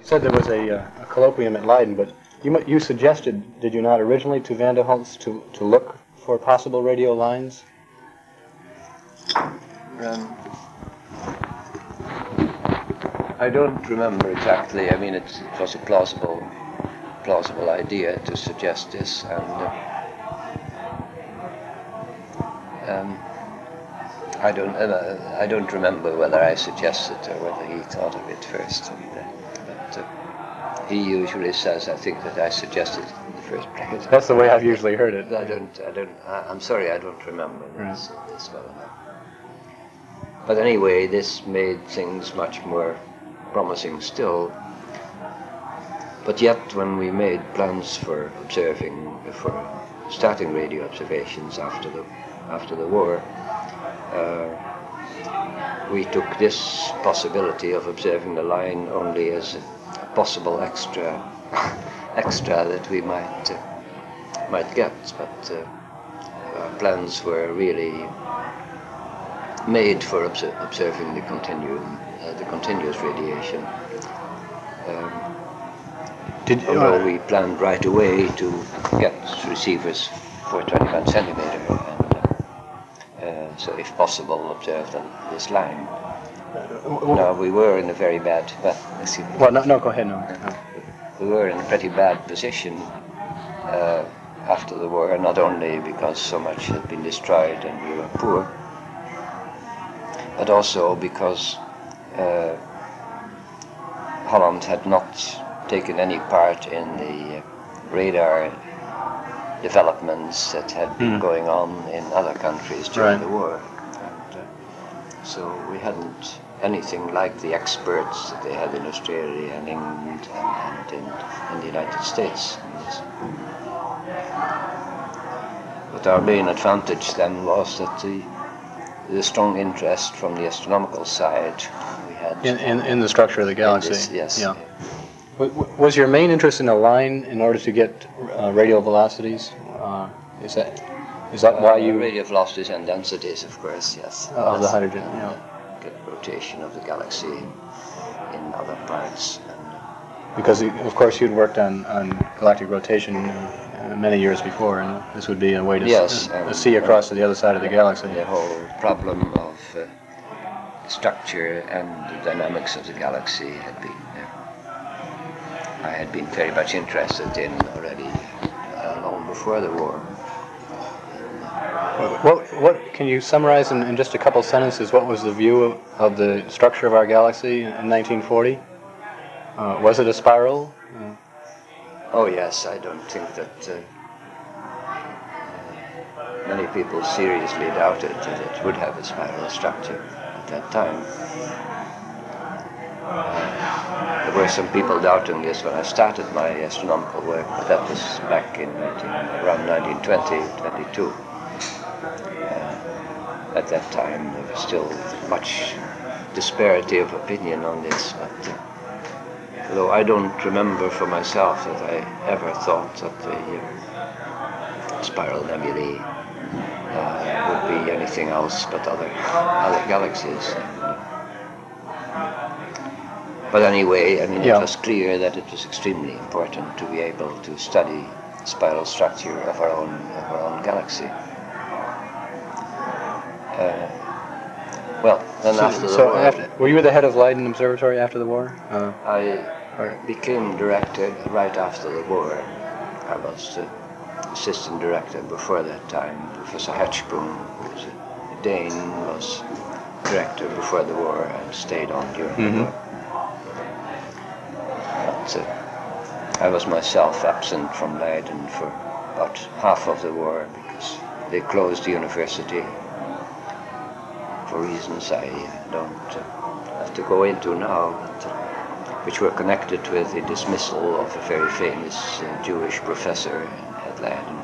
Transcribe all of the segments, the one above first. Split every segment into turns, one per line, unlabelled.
said there was a colloquium at Leiden, but you suggested, did you not, originally to Van der Holst to look for possible radio lines?
I don't remember exactly. I mean, it was a plausible idea to suggest this, and I don't remember whether I suggested or whether he thought of it first. But he usually says, I think, that I suggested it in the first place.
That's the way I've usually heard it.
I'm sorry, I don't remember this well enough. But anyway, this made things much more promising still. But yet, when we made plans for starting radio observations after the war, we took this possibility of observing the line only as a possible extra that we might get. But our plans were really made for observing the continuous radiation. Although we planned right away to get receivers for 21 centimeter, and so if possible observe this line. No, we were in a very bad.
Well, no, go ahead. No.
We were in a pretty bad position after the war, not only because so much had been destroyed and we were poor, but also because Holland had not taken any part in the radar developments that had been going on in other countries during the war. And, so we hadn't anything like the experts that they had in Australia and England and in the United States. But our main advantage then was that the strong interest from the astronomical side we had
in the structure of the galaxy.
Yes.
Yeah. Was your main interest in a line in order to get radial velocities? Is that why you
radial velocities and densities, of course, yes.
Of the hydrogen, yeah.
Get rotation of the galaxy in other parts.
Because of course you'd worked on galactic rotation many years before, and this would be a way to see across to the other side of the galaxy.
The whole problem of structure and the dynamics of the galaxy I had been very much interested in already long before the war.
What can you summarize in just a couple sentences? What was the view of the structure of our galaxy in 1940? Was it a spiral?
Oh yes, I don't think that many people seriously doubted that it would have a spiral structure at that time. There were some people doubting this when I started my astronomical work, but that was back in around 1920, 22. At that time, there was still much disparity of opinion on this, but although I don't remember for myself that I ever thought that the spiral nebulae would be anything else but other galaxies. But anyway, I mean, it was clear that it was extremely important to be able to study the spiral structure of our own galaxy.
Were you the head of Leiden Observatory after the war?
I became director right after the war. I was the assistant director before that time. Professor Hertzsprung, who was a Dane, was director before the war and stayed on during the war. But I was myself absent from Leiden for about half of the war because they closed the university for reasons I don't have to go into now, but, which were connected with the dismissal of a very famous Jewish professor at Leiden.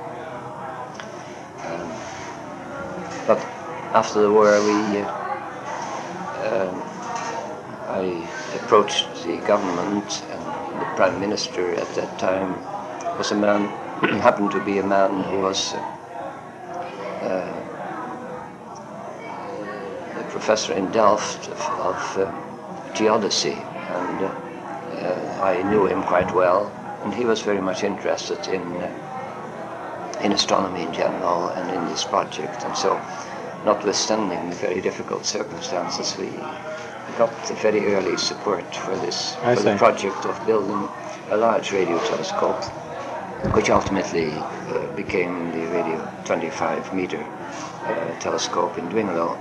But after the war, I approached the government, and the prime minister at that time was a man, happened to be a man who was a professor in Delft of geodesy, and I knew him quite well, and he was very much interested in astronomy in general and in this project. And so, notwithstanding the very difficult circumstances, we got very early support for the project of building a large radio telescope, which ultimately became the radio 25-meter telescope in Dwingelo.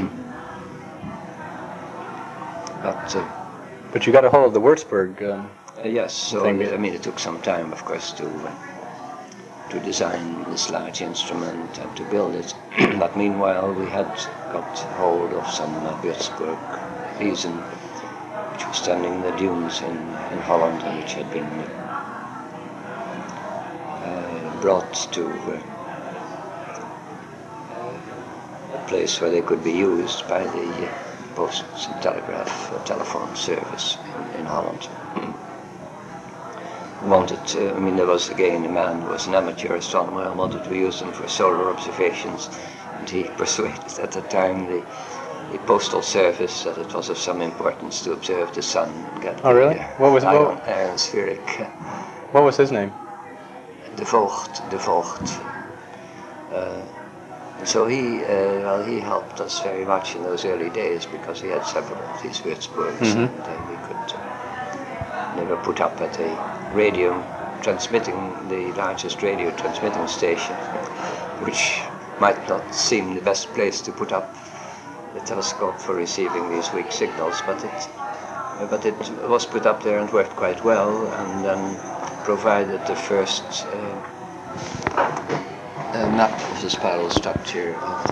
But you got a hold of the Würzburg.
Yes, so it took some time, of course, to design this large instrument and to build it. But meanwhile, we had got hold of some Würzburg reason, which was standing in the dunes in Holland, and which had been brought to a place where they could be used by the Post and Telegraph telephone service in Holland. There was again a man who was an amateur astronomer and wanted to use them for solar observations, and he persuaded at the time the postal service that it was of some importance to observe the sun and get
What was
ionospheric.
What was his name?
De Vogt. So he helped us very much in those early days because he had several of these Würzburgs, and we could never put up at the largest radio transmitting station, which might not seem the best place to put up the telescope for receiving these weak signals, but it was put up there and worked quite well, and then provided the first map of the spiral structure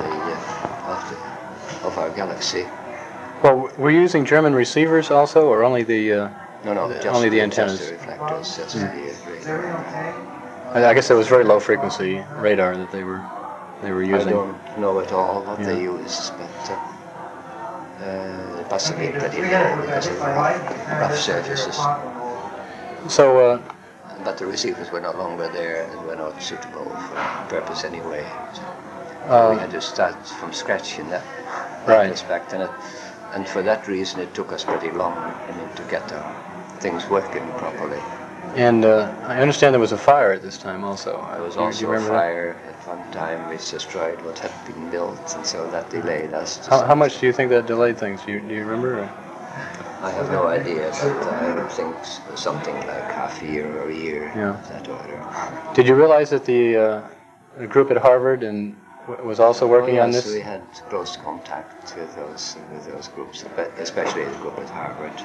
of our galaxy.
Well, were you using German receivers also, or only the
only the
antennas?
Just the reflectors, just the radar.
I guess it was very low frequency radar that they were using.
I don't know at all what they used, but possibly pretty low because of rough surfaces.
So.
But the receivers were no longer there and were not suitable for purpose anyway. So we had to start from scratch in that respect, and for that reason it took us pretty long to get things working properly.
And I understand there was a fire at this time also.
There was also a fire at one time which destroyed what had been built, and so that delayed us.
How much do you think that delayed things? Do you remember? Or?
I have no idea, but I would think something like half a year or a year of that order.
Did you realize that the group at Harvard was also working on this?
Yes, we had close contact with those groups, especially the group at Harvard.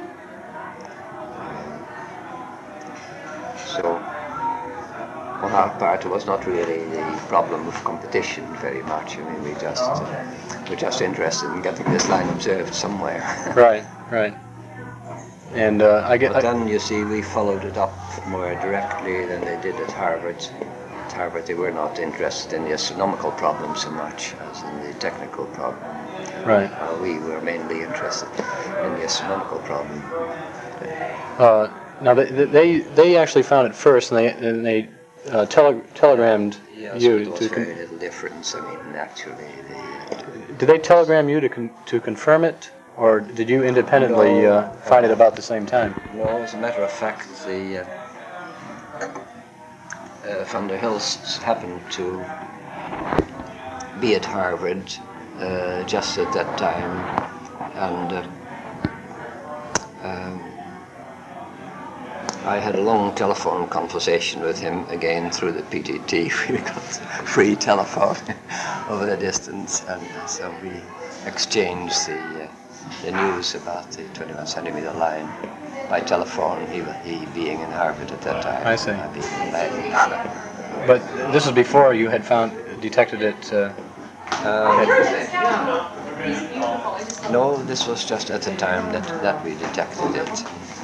So on our part, it was not really the problem of competition very much. We're just interested in getting this line observed somewhere.
Right. And
But then you see, we followed it up more directly than they did at Harvard. At Harvard, they were not interested in the astronomical problem so much as in the technical problem.
Right.
We were mainly interested in the astronomical problem.
Now they actually found it first, and they telegrammed you.
Yes, it was very little difference. Actually,
did they telegram you to confirm it? Or did you independently find it about the same time?
No, as a matter of fact, the Van der Hilsts happened to be at Harvard just at that time, and I had a long telephone conversation with him again through the PTT. We got free telephone over the distance, and so we exchanged the news about the 21 centimeter line by telephone, he being in Harvard at that time.
I see.
I being in Leiden.
But this was before you had detected it?
No, this was just at the time that we detected it.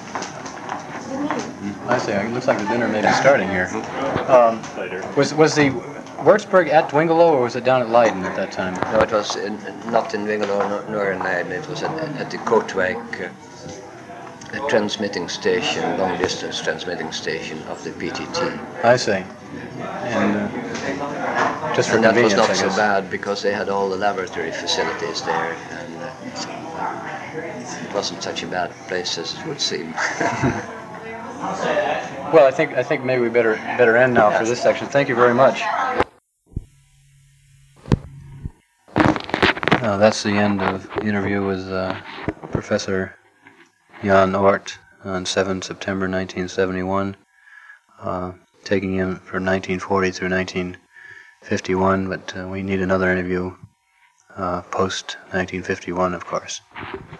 I see. It looks like the dinner may be starting here. Was the Würzburg at Dwingelo, or was it down at Leiden at that time?
No, it was not in Dwingelo nor in Leiden. It was at the Kootwijk transmitting station, long-distance transmitting station of the PTT.
I see. And just for
that was
convenience,
not
I
so
guess.
bad because they had all the laboratory facilities there, and it wasn't such a bad place as it would seem.
Well, I think maybe we better end now for this section. Thank you very much. That's the end of the interview with Professor Jan Oort on 7 September 1971, taking him from 1940 through 1951, but we need another interview post 1951, of course.